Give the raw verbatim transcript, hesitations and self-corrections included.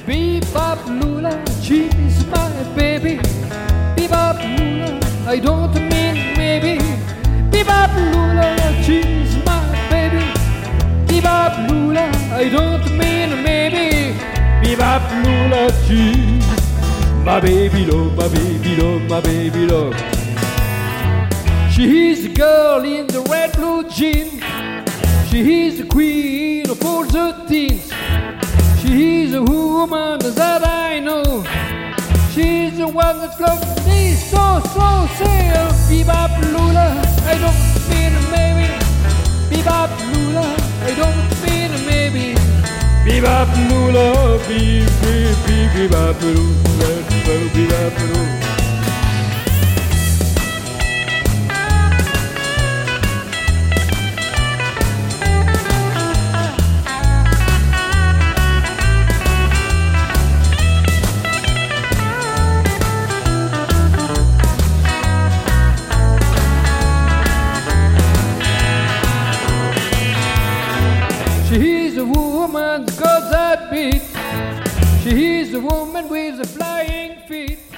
Bebop Lula, she's my baby. Bebop Lula, I don't mean maybe. Bebop Lula, she's my baby. Bebop Lula, I don't mean maybe. Bebop Lula, she's my baby love, my baby love, my baby love. She's a girl in the red blue jeans. She's the queen of all the teens. She's a woman that I know. She's the one that loves me so, so. Say, oh, Bebop Lula, I don't mean maybe. Bebop Lula, I don't mean maybe. Bebop Lula, be, be, be, Bebop Lula, Bebop Lula. She's a woman that got that beat. She's a woman with the flying feet.